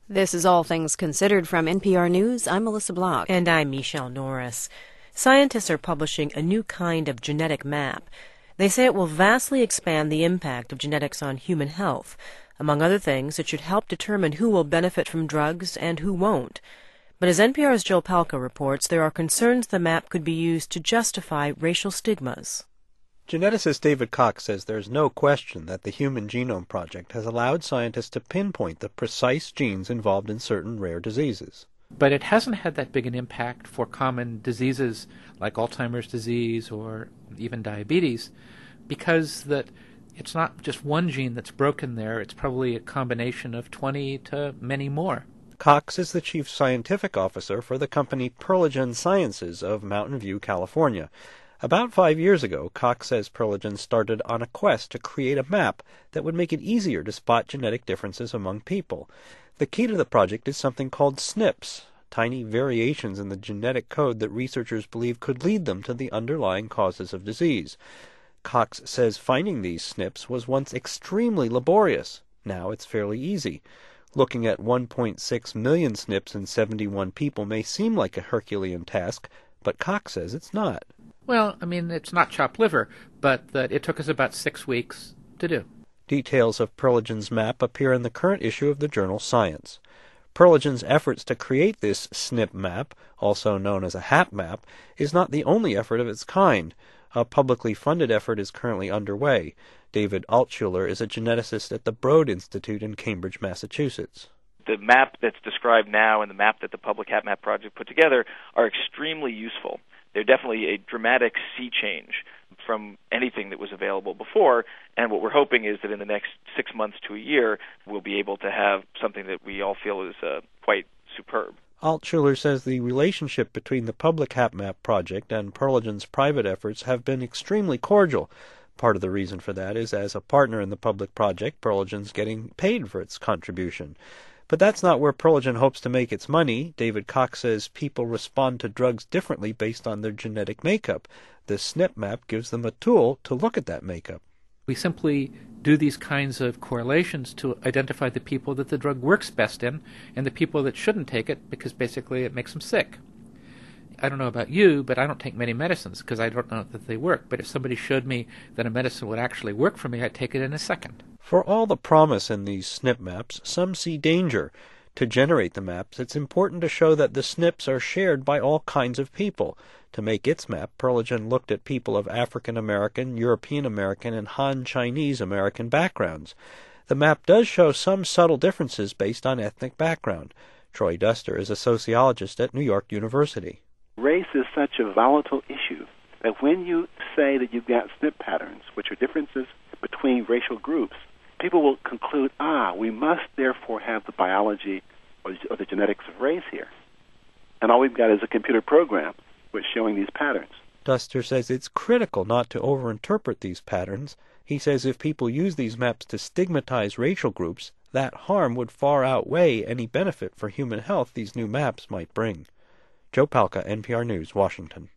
This is All Things Considered from NPR News. I'm Melissa Block. And I'm Michelle Norris. Scientists are publishing a new kind of genetic map. They say it will vastly expand the impact of genetics on human health. Among other things, it should help determine who will benefit from drugs and who won't. But as NPR's Joe Palca reports, there are concerns the map could be used to justify racial stigmas. Geneticist David Cox says there's no question that the Human Genome Project has allowed scientists to pinpoint the precise genes involved in certain rare diseases. But it hasn't had that big an impact for common diseases like Alzheimer's disease or even diabetes, because that it's not just one gene that's broken there, it's probably a combination of 20 to many more. Cox is the chief scientific officer for the company Perligen Sciences of Mountain View, California. About 5 years ago, Cox says Perligen started on a quest to create a map that would make it easier to spot genetic differences among people. The key to the project is something called SNPs, tiny variations in the genetic code that researchers believe could lead them to the underlying causes of disease. Cox says finding these SNPs was once extremely laborious. Now it's fairly easy. Looking at 1.6 million SNPs in 71 people may seem like a Herculean task, but Cox says it's not. Well, it's not chopped liver, but that it took us about 6 weeks to do. Details of Perligen's map appear in the current issue of the journal Science. Perligen's efforts to create this SNP map, also known as a HAP map, is not the only effort of its kind. A publicly funded effort is currently underway. David Altshuler is a geneticist at the Broad Institute in Cambridge, Massachusetts. The map that's described now and the map that the Public HapMap Project put together are extremely useful. They're definitely a dramatic sea change from anything that was available before, and what we're hoping is that in the next 6 months to a year, we'll be able to have something that we all feel is quite superb. Altshuler says the relationship between the Public HapMap Project and Perligen's private efforts have been extremely cordial. Part of the reason for that is as a partner in the public project, Perligen's getting paid for its contribution. But that's not where Perligen hopes to make its money. David Cox says people respond to drugs differently based on their genetic makeup. The SNP map gives them a tool to look at that makeup. We simply do these kinds of correlations to identify the people that the drug works best in and the people that shouldn't take it because basically it makes them sick. I don't know about you, but I don't take many medicines because I don't know that they work. But if somebody showed me that a medicine would actually work for me, I'd take it in a second. For all the promise in these SNP maps, some see danger. To generate the maps, it's important to show that the SNPs are shared by all kinds of people. To make its map, Perligen looked at people of African American, European American, and Han Chinese American backgrounds. The map does show some subtle differences based on ethnic background. Troy Duster is a sociologist at New York University. Race is such a volatile issue that when you say that you've got SNP patterns, which are differences between racial groups, people will conclude, we must therefore have the biology or the genetics of race here. And all we've got is a computer program which is showing these patterns. Duster says it's critical not to overinterpret these patterns. He says if people use these maps to stigmatize racial groups, that harm would far outweigh any benefit for human health these new maps might bring. Joe Palca, NPR News, Washington.